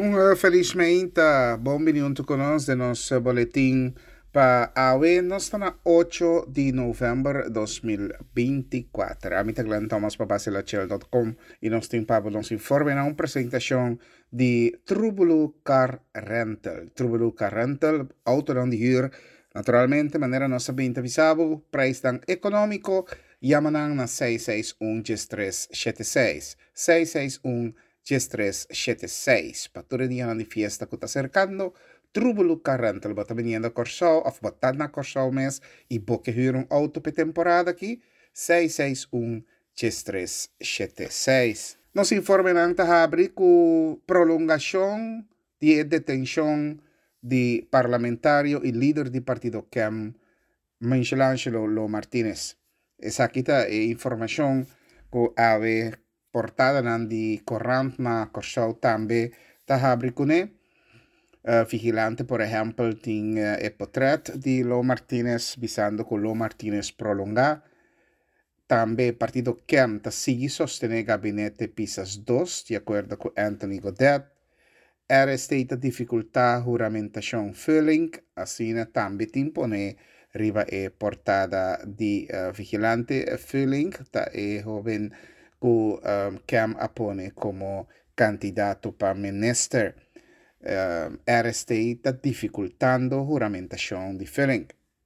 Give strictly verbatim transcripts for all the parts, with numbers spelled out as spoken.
Un uh, felizmente, bom minuto conosco de nosso boletim para hoje. Nós estamos na oito de novembro de dois mil e vinte e quatro. A mim é Glenn Thomas para basilachel ponto com e nós temos para nos informar na uma apresentação de Trubulu Car Rental. Trubulu Car Rental, auto de huur. Naturalmente, maneira nossa bem avisado, preço tão econômico, yamanang na seis seis um, três sete seis. seis seis um, três sete seis. Para todo dia de fiesta que está cercando, Trubulu Carrental bota veniendo Corsau, of botar na Corsau mês, e boque huur um auto per temporada aqui, seis seis um, três sete seis. Nos informe ng tahabri ku prolongação de detenção de parlamentario e líder do partido C A M, Michelangelo Lo Martinez. Esa kita e informação ku ave portada nan di corrant ma corsau tambe tahabri kune. Uh, vigilante, por exemplo, tem uh, e portret de Lo Martinez, visando que Lo Martinez prolonga. Também partido C A M ta sigue sostener gabinete Pisas dois, de acordo com Anthony Godet. Era esta dificuldade juramentação filling, assim também impone riba e portada de uh, vigilante filling, ta e joven que um, C A M apone como candidato para minister. Uh, era esta dificultando juramentação de filling.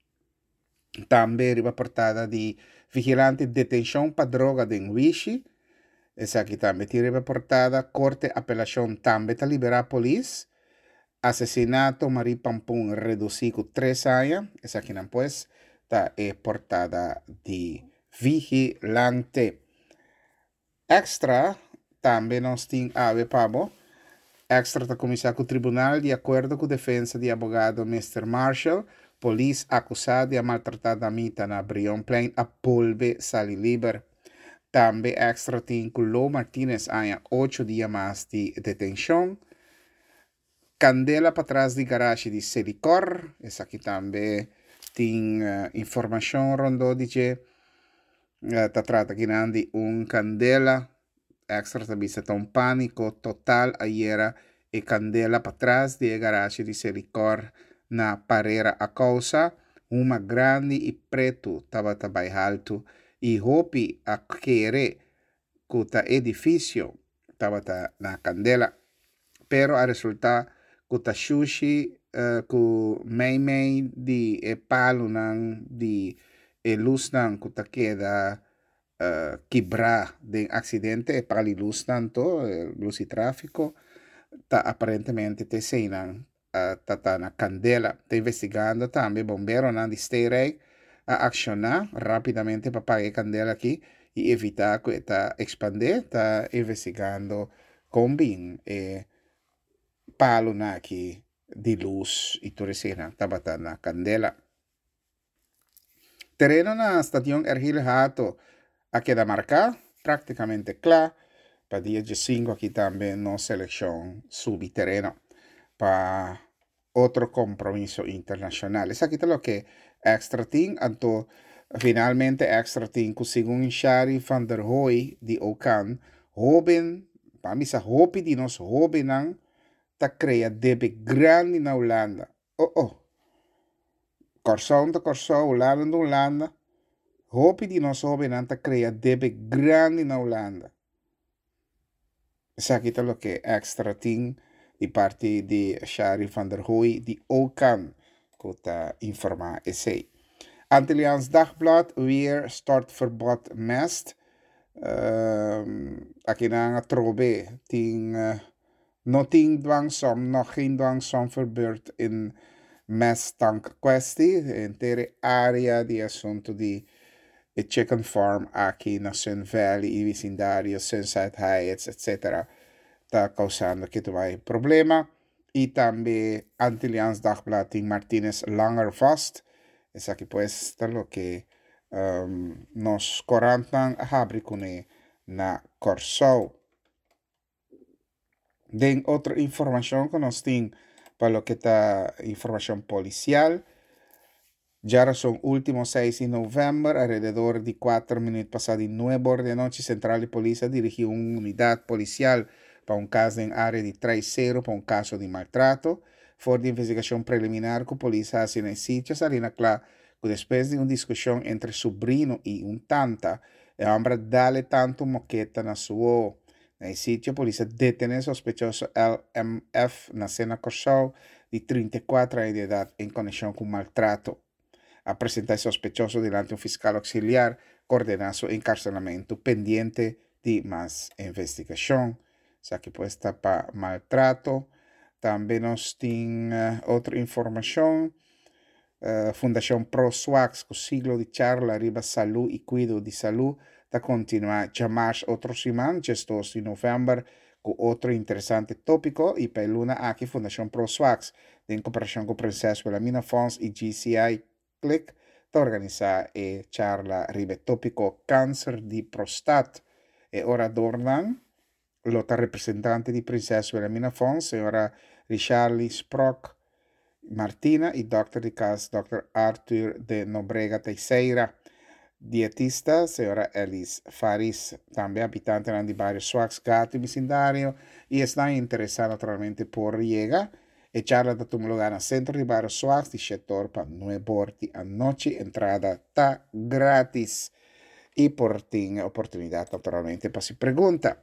Também riba portada de vigilante detenção para droga de Wishi. Essa aqui também tira reportada, corte apelação também está liberar a polícia. Assassinato Marie Pampun reduzido três anos. Essa aqui não pues, está é portada de vigilante. Extra, também nós temos ave pabo. Extra está começado com o tribunal de acordo com a defesa de abogado mister Marshall. Polícia acusada de maltratar a mita na Brion Plain a polve sali liber. Também extra tem que Lo Martinez há oito dias mais de detenção. Candela para trás de garagem de Selicor. Essa aqui também tem uh, informação rondou de que está uh, trata aqui de um candela. Extra também está um pânico total ayer e candela para trás de garagem de Selicor na Parera a causa. Uma grande e preto estava também alto. E hopi a querer que o edifício estava na candela, pero a resultar que o sushi uh, que mei mei de e palo nang de e luz nang que queda uh, quebrar de acidente e pali luz tanto luz e tráfico tá aparentemente te seinan uh, tá, tá na candela tá investigando também bombeiro nang de stay a accionar rapidamente para apagar a candela aqui e evitar que está expandir, está investigando com bem e palo na aqui de luz e tudo isso estava na candela. Terreno na estação Ergil Hato a queda marcado, praticamente claro, para dia cinco aqui também não seleção subir terreno para outro compromisso internacional. Isso aqui é o que extra team, anto finalmente extra team que segundo Shari van der Hooy de Okan, hoben, para mim sa hopi de nós hobenang ta crea debe grande na Holanda. Oh oh. Corsão ta corsão, Holanda na Holanda. Hopi de nós hobenang ta crea debe grande na Holanda. Isso aqui é o que extra team de parte de Shari van der Hooy de Okan que está informar esse. Antilliaans Dagblad weer startverbod mest. Uh, aqui na trobe ting uh, no ting dwangsom, nog geen dwangsom verbeurd in mesttank kwestie. Intere area di assunto di e chicken farm aqui na Sun Valley e vecindario, Sunset Heights, et cetera está causando que vai problema. E também Antilliaans Dagblad tem Martinez langer vast. Es aquí pues está lo que um, nos corantan habri kune na Corsau. Den otra información que nos tiene para lo que está información policial. Ya son últimos seis de noviembre, alrededor de cuatro minutos pasados de nueve horas de noche, Central de Policía dirigió una unidad policial para um caso em área de traição para um caso de maltrato. For de investigação preliminar que a polícia faz em sítio, salina claro que depois de uma discussão entre sobrinho e um tanta, o homem dá-lhe tanto moqueta na sua. No sítio, a polícia detém sospechoso L M F na cena Corsol, de trinta e quatro anos de idade, em conexão com maltrato. Apresentar sospechoso diante um fiscal auxiliar, coordenar seu encarcelamento pendiente de mais investigação. Isso aqui pode estar para maltrato. Também nós temos uh, outra informação. Uh, Fundação ProSwax, com o siglo de charla riba saúde e cuidado de saúde, está continuar a chamar outros semanas, gestos de novembro, com outro interessante tópico, e para luna aqui Fundação ProSwax, em cooperação com o Princesa Wilhelmina Funds e G C I Click, está organizar a charla riba tópico câncer de próstata. E ora dornan, lota representante di Princesa Wilhelmina Funds, senhora Richarlie Sprock Martina e doutor de casa, doutor Arthur de Nobrega Teixeira. Dietista, senhora Elis Faris, também habitante de bairro Swax, Gato e vecindario, e está interessada naturalmente por Riega. E charla da um lugar no centro de bairro Swax, de setor para nueve horas à noite, entrada está grátis. E por tem oportunidade naturalmente para se perguntar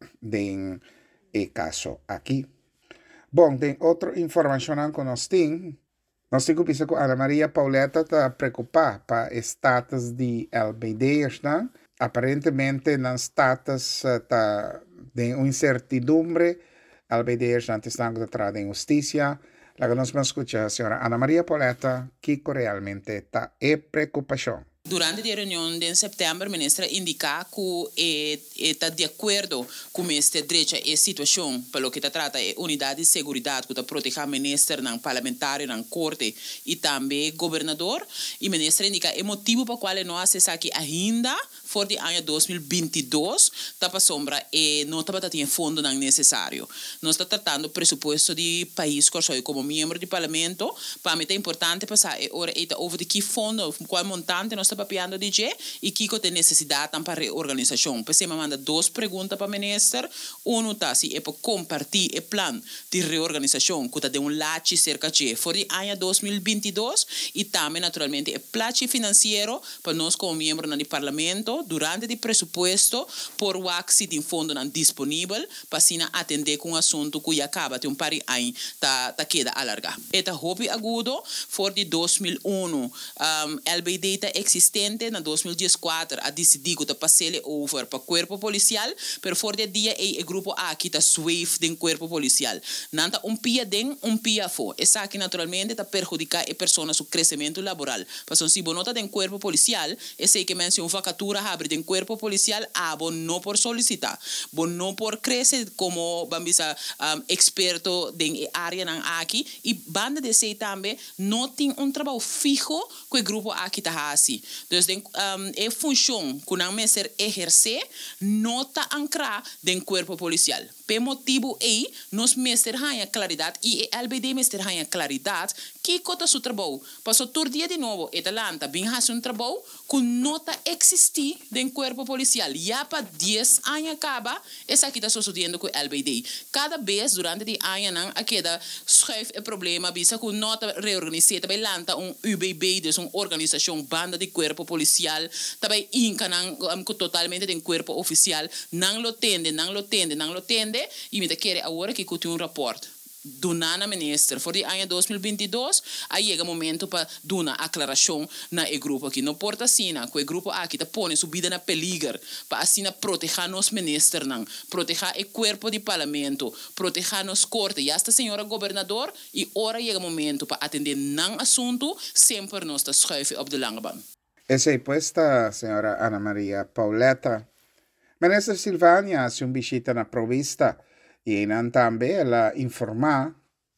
de e caso aqui. Bom, tem outra informação que nós temos. Nós temos que que Ana Maria Pauleta está preocupada para o status de L B D, né? Aparentemente, no status está de uma incertidumbre. L B D está atrás de justiça. La que nós vamos escuchar a senhora Ana Maria Pauleta, que realmente está em preocupação. Durante a reunião de setembro, a ministra indica que está de acordo com este direito e situação, pelo que trata de unidade de segurança que protege o ministro, o parlamentar, a corte e também o governador. E a ministra indica o motivo para o qual não acessa aqui ainda, for de ano dois mil e vinte e dois, está para sombra e não está para ter fundo não necessário. Nós estamos tratando do pressuposto de país como membro do parlamento, para mim é importante passar a hora over de que fundo, qual montante nós estamos papiando de G e que tem necessidade para a reorganização. Você me manda duas perguntas para o ministro. Uma está se é para compartilhar o plano de reorganização que está de um laço cerca de for de ano dois mil e vinte e dois e também, naturalmente, o plano financeiro para nós como membro do parlamento durante o pressuposto por o axi de fundo não disponível para assim atender com um assunto que acaba de um par de anos tá tá queda alargar. Eta hobby agudo for de dois mil e um um, L B D está existente na dois mil e quatro a decidir que está passando over para o corpo policial, pero for de dia e o grupo A que está swift do corpo policial. Nanta um pia den um pia fo. Essa aqui naturalmente está perjudicar a pessoa seu crescimento laboral. Porque se bonota do corpo policial, esse que menciona vacatura abre do corpo policial, ah, bom não por solicitar, bom não por crescer como bambisa um, experto de área nan aqui e banda de sei também não tem um trabalho fijo que o grupo aqui está assim. Então, um, é função que não me ser exercer não está ancrada no corpo policial. Por motivo aí, nós mestre ganha claridade e a L B D mestre ganha claridade que cota seu trabalho. Passou todo dia de novo, e Atlanta bem faz um trabalho que não está existir no corpo policial. Já para dez anos acaba, essa aqui está sucedendo com a L B D. Cada vez durante o ano, aqui da schuif o problema, bisa que não está reorganizado, também lanta um U B B, dus uma organização banda de corpo policial, também inca um, totalmente de corpo oficial, não lo tende, não lo tende, não lo tende, e me quer agora que tem um rapport. Dunana minister, for de ano dois mil e vinte e dois, aí chega o momento para dar uma aclaração na e grupo aqui. Não porta assim, que o grupo aqui está pondo subida na peligro, para assim proteger nos ministros, proteger o corpo de parlamento, proteger nos corte. E esta senhora governador, e ora chega o momento para atender não assunto, sempre nos está schuiven op de lange baan. Essa é posta, senhora Ana Maria Pauleta. Ministra Silvania, se um visita na provista, e também ela informa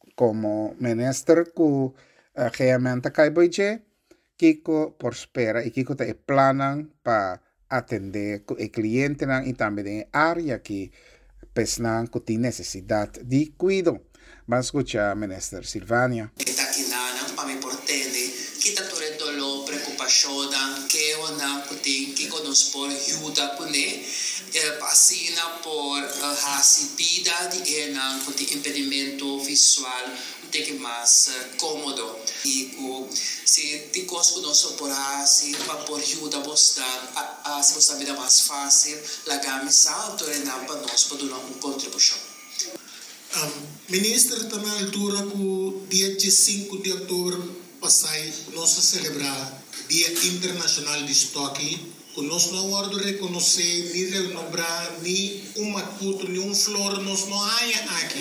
como ministro que uh, realmente caiboije que por espera e que tem planos para atender o cliente e também em área que pesnan que tem necessidade de cuidado. Vamos escuchar a ministra Silvania. Está aqui na para me portende que está todo lo preocupação que onda que tem que nos por ajuda com ele para Assim, por a vida de ena com o impedimento visual tem que mais cômodo. E se te cosco não suportar, se para por ajuda mostrar, a se mostrar vida mais fácil, a gamisa autorena para nós para dar uma contribuição. Um, ministro está na altura que dia cinco de outubro passai nós celebrar Dia Internacional de Estoque, que nós não vamos reconhecer, nem renovar, nem um macuto, nem um flor, nós não há aqui.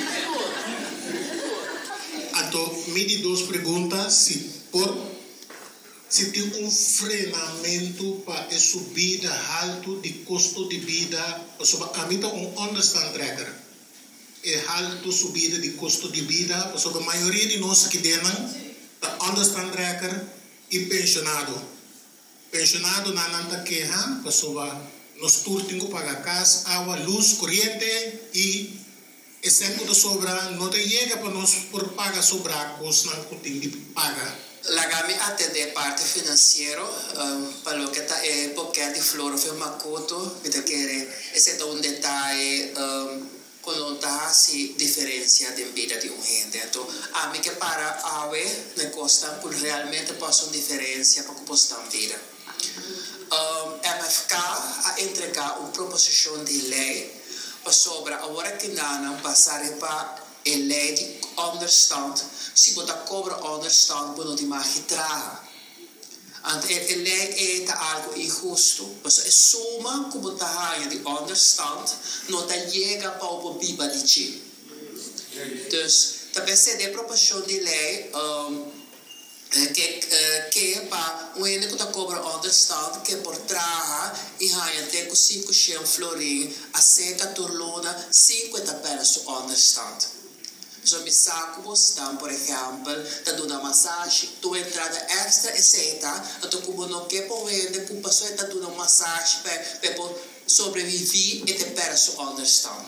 Então, me de duas perguntas, se por se tem um frenamento para a subida alto de custo de vida, a mim está um understand tracker. É alto subida de custo de vida, sobre a maioria de nós que dentro está understand tracker e pensionado. Pensionado na nanta queja, sobre nós turtingo pagar casa, água, luz, corrente e exemplo da sobra não te chega para nós por pagar sobrar, coisa não tem de pagar. La gami atende parte finanziario, um, per lo che è poche di floro fe makoto, perché è un dettaglio um, quando si differenzia di vita di un gente. Então, a mim que para ave ne costa por realmente posso differenzia para costa vida. Um, M F K a entregar uma proposição de lei sobre a hora que não passar para a lei de onderstand, se botar cobra onderstand, não te magistraha. A lei é algo injusto. Mas é suma como está de onderstand, não te chega para o biba de ti. Dus, também se de proposição de lei um, que que para o único que cobra onderstand que por traha e há até com cinco cem florim a seca turlona cinquenta pesos onderstand. So mi saco bostan, por exemplo, da duna massagem, tu entrada extra e seta, a tu cubo no que povende, cuba só da duna massagem para para sobreviver e te perso understand.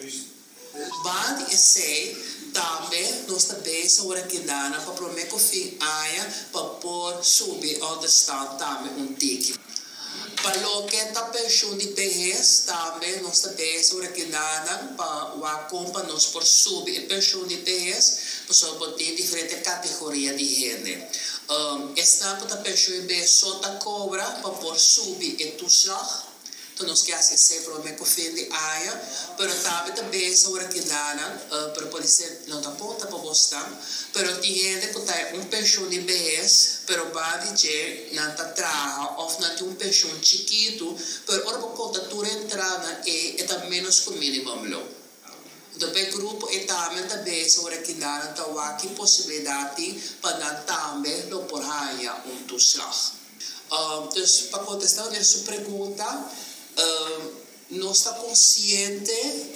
Band e sei também nós também sobre que nana para prometer que fim aia para por subir understand também um tique. Para o que está pensando de vejez, também nós também sobre que nada para o acompanhar nós por subir e pensão de vejez, para sobre ter diferentes categorias de gente. Um, esta está pensando em ver só da cobra para por subir e toeslag. Então nós queremos sempre o mesmo fim de aia, mas também também sobre que nada para poder ser não da ponta para você, mas tem gente que tem um pensão de vejez, mas vai dizer não está traga ou não tem um pensão chiquito, mas ora por conta tu entrada é é menos que o mínimo. Então o grupo é também também sobre que nada então há que possibilidade para também não por aia um toeslag. Então para contestar a sua pergunta Uh, não está consciente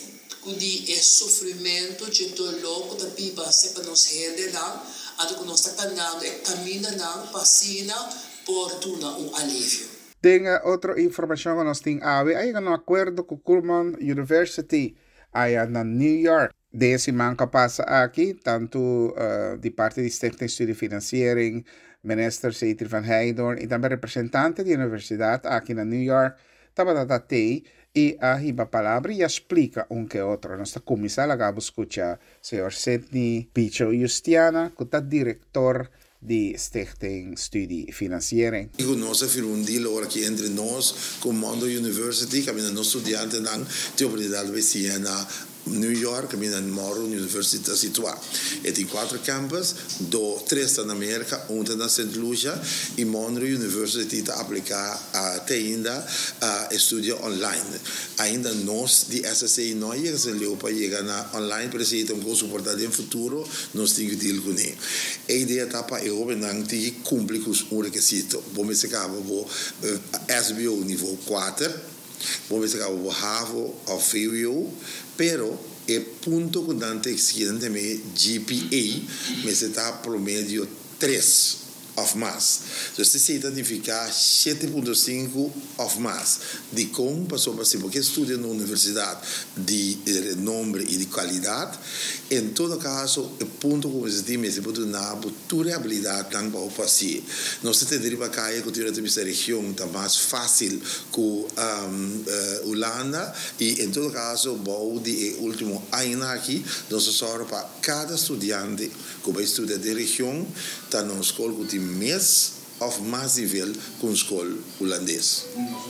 de esse sofrimento de todo louco da pipa se para nos render não, até que nós está caminhando e caminha não passina por tuna um alívio. Tem outra informação que nós temos ave aí no acordo com Cullman University aí na New York. Desse manca passa aqui tanto uh, de parte de Stichting Studie Financiering, minister Seitri van Heidorn e também representante da universidade aqui na New York. Estava da tei e a riba palavra e explica um que outro. Nossa comissária acaba de escutar o senhor Sidney Picho Justiana, que é diretor de Stichting Studie Financiering. Eu nós afirmo um deal aqui entre nós com Mondo University, que é nós estudantes na Universidade de New York, que é Moro University situada. E tem quatro campus, do três está na América, um está na Saint Lucia, e Mondo University está a aplicar até ainda a estudo online. Ainda nós, de S S I, não chegamos para chegar na online, para se então com suportar no futuro, nós temos que deal com ele. A ideia está para eu não ter cumprir com os requisitos. Vamos se acaba o S B O nível quatro, vamos se acaba o HAVO ou F E U, pero é ponto que dante exigente me G P A, mas está promedio três. of mais. Dus se se identificar sete vírgula cinco of mais de como passou para si, porque estuda na universidade de renome e de qualidade. Em todo caso, o ponto como se diz, é para dar toda a habilidade para o paciente. Não se tem de ir cair com a região está mais fácil que a um, uh, Holanda e em todo caso, bom de último ano aqui, nós só para cada estudante que vai estudar de região está na escola que tem mais ou mais nível com a escola holandesa.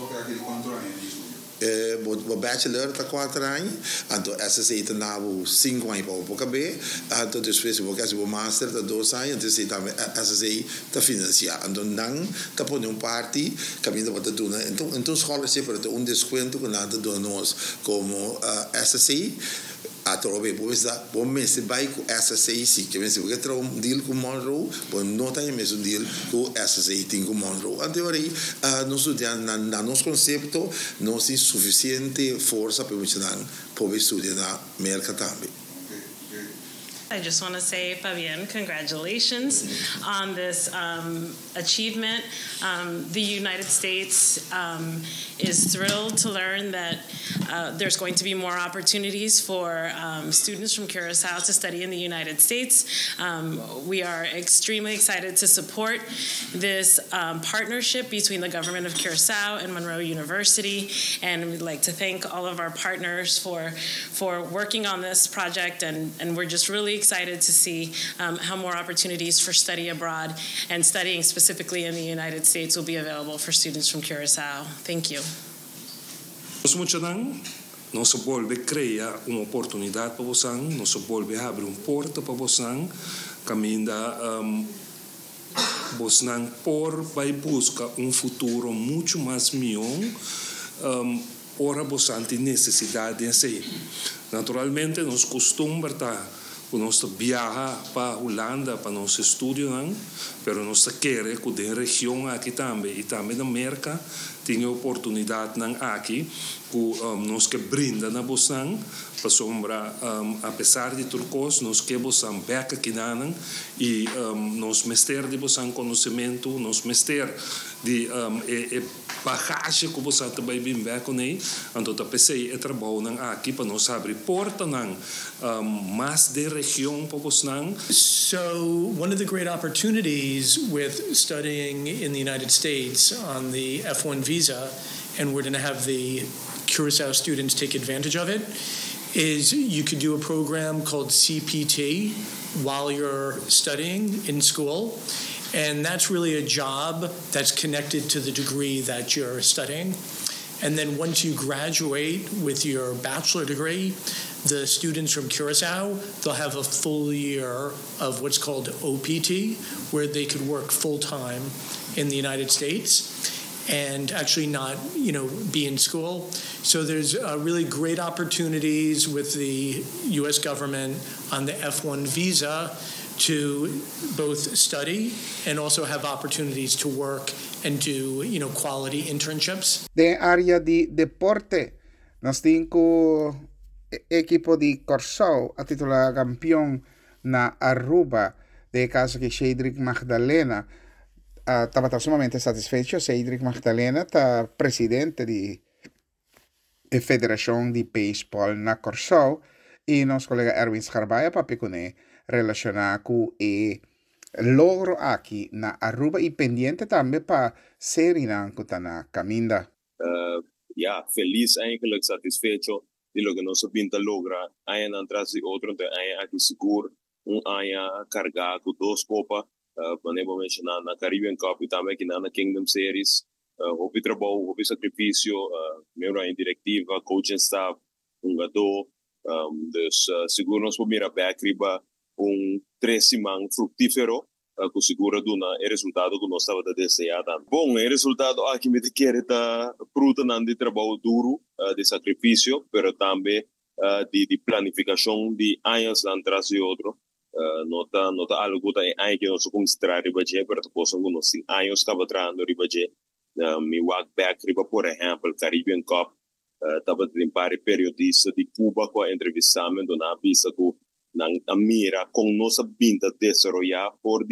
Eh, o bachelor está quatro anos, então essa se está na cinco anos para o pocabe, então depois o que o master está dois anos, então se também essa se está financiada, então não está por um parte caminho para tudo, então então escola sempre tem um desconto que nada do nós como uh, essa se a trobe pois da bom mês vai com essa se sim que mês porque trou um deal com Monroe bom não tem mesmo deal com essa se tem com Monroe a teoria uh, nós estudar na, na nosso conceito não tem suficiente força para mencionar para estudar na América também. I just want to say, Fabienne, congratulations on this um, achievement. Um, the United States um, is thrilled to learn that uh, there's going to be more opportunities for um, students from Curacao to study in the United States. Um, we are extremely excited to support this um, partnership between the government of Curacao and Monroe University, and we'd like to thank all of our partners for for working on this project, and, and we're just really excited to see um, how more opportunities for study abroad and studying specifically in the United States will be available for students from Curacao. Thank you. Nós muitos não se volve criar uma oportunidade para você, não se volve abrir uma porta para você, caminhar um, você por vai buscar um futuro muito mais melhor. Um, ora você tem necessidade de ser. Naturalmente, nós costumamos estar nós viajar para a Holanda para nosso estudo, mas nós queremos que a região aqui também e também na América tenha oportunidade aqui que um, nós que brinda na Bosan para sombra um, apesar de turcos nós que Bosan beca aqui nan e um, nós mester de Bosan conhecimento nós mester de um, e, e bagagem que você também bem beca né então tá pensei é trabalho nan aqui para nós abrir porta nan um, mais de região para Bosan. So one of the great opportunities with studying in the United States on the F one visa, and we're going to have the Curacao students take advantage of it, is you could do a program called C P T while you're studying in school, and that's really a job that's connected to the degree that you're studying. And then once you graduate with your bachelor degree, the students from Curacao, they'll have a full year of what's called O P T, where they could work full-time in the United States and actually not, you know, be in school. So there's uh, really great opportunities with the U S government on the F one visa to both study and also have opportunities to work and do, you know, quality internships. De área de deporte, nós temos equipo de Corsau a titular campeão na Aruba, de caso que Cedric Magdalena estava uh, sumamente satisfeito. Cedric Magdalena está presidente da Federação de Baseball na Corsau e nosso colega Erwin Scarbaya para pecune relacionar com o logro aqui na Aruba e pendiente também para Suriname que está na caminda. Uh, ja, feliz eigenlijk, satisfecho de lo que nos pinta logra. Hay en atrás y otro, hay aquí seguro, un año cargado con dos copas. Uh, Podemos mencionar na Caribbean Cup e também aqui na Kingdom Series. Uh, houve trabalho, houve sacrifício, uh, membro em diretiva, coaching staff, um gador. Um, dus uh, seguro nós vamos ir a backriba um crescimento frutífero uh, que seguro duna o resultado que nós estava desejando. Bom, o resultado aqui me quer estar fruto de trabalho duro, uh, de sacrifício, mas também uh, de, de planificação de anos atrás e outro. Uh, nota nota algo que é que nós considerar ribaje para possam nós sim anos estava trando ribaje me walk back riba por exemplo Caribbean Cup estava uh, para periodista de Cuba com entrevistamento na visa com na mira com nossa vinda desarrollar por de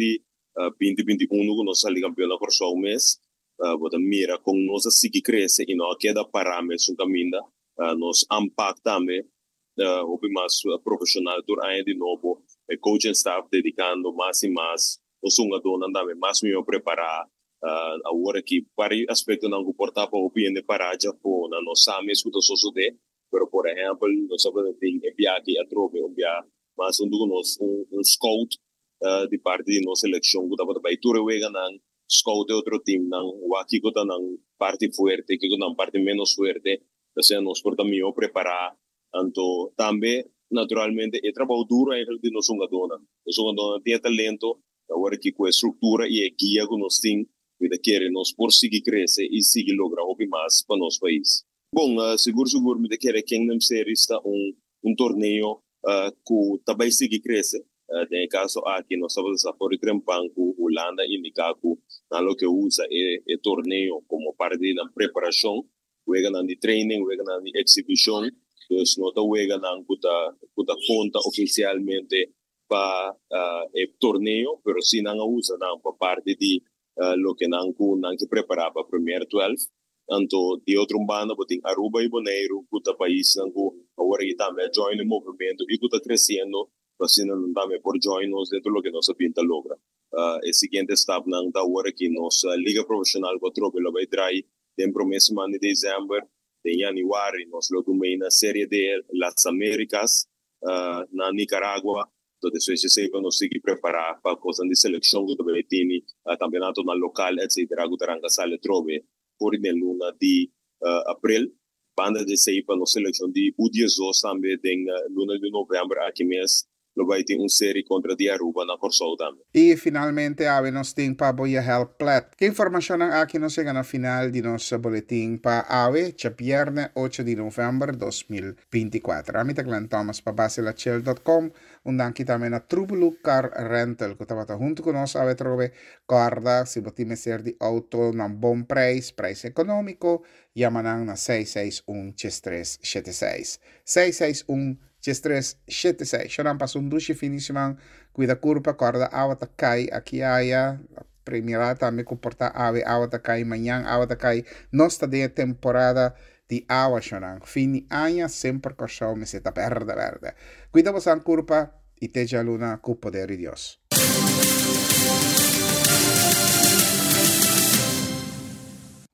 uh, vinte vinte e um que nós saímos campeão na corso um mês, uh, bota mira com nós assim que cresce e não queda parâmetros um caminho, uh, nós impact também, uh, o mais uh, profissional tur aí de novo, e coaching staff dedicando mais e mais, nós um dona também mais melhor preparar, uh, agora que para aspecto não comportar para o bem de parar já por na nossa mesa que nós sucede, pero por exemplo nós sabemos que enviar aqui a troca enviar mas um do nós um, um scout uh, de parte de nossa seleção que estava para tur wega nan scout de outro time nan o aqui que está nan parte forte que nan parte menos forte então nós por também preparar então também naturalmente é trabalho duro é de nós um dona nós um dona tem talento agora que com a estrutura e a guia que nós tem vida querer nós por seguir crescer e seguir lograr o mais para nosso país. Bom, uh, seguro seguro me querer Kingdom Series está um um torneio uh, que também seguir crescer. Uh, tem caso aqui nós estamos a por Banco Holanda indicar que na que usa é, é torneio como parte da preparação, wega na de training, wega na de exibição, então nós tá wega na kuta kuta conta oficialmente para uh, é torneio, pero se não usa não para parte de Uh, lo que não não que preparar para primeiro doze, então de outro banda botem Aruba e Bonaire, que o país não agora que também join o movimento e que está crescendo, assim não também por join nos dentro do que nós pinta logra. Uh, o seguinte step não está agora que nossa liga profissional com troca lo vai trair, tem promessa de dezembro, em januário nós lo tomei na série de Las Américas, uh, na Nicarágua. Então, isso é sempre nós temos que preparar para a coisa de seleção que também tem, uh, campeonato na local, etcétera. Que terá que sair trove por na luna de uh, abril, banda de sair para a seleção de U dezoito também tem uh, luna de novembro aqui mês, lo vai ter uma série contra de Aruba na Corsol também. E finalmente, ave nos tem para Boia Help Plat. Que informação aqui nos chega na final de nosso boletim para ave, cha viernes ocho de novembro dos mil veinticuatro. A mim taglan Thomas para basilachel dot com, undang kita também na Trubulu Car Rental, que estava junto com nós, ave trove corda, se você meser de auto na bom preço, preço econômico, yamanang na seis seis um, três sete seis. seis seis um, três sete seis. Siya pa sundushi finisman cuida curva corda awata kai aqui aya primeira também comporta ave awata kai manhã awata kai nosta de temporada de awa siya fini anya sempre corso meseta verde verde. Cuida bosan curva e teja luna cu poder de Dios.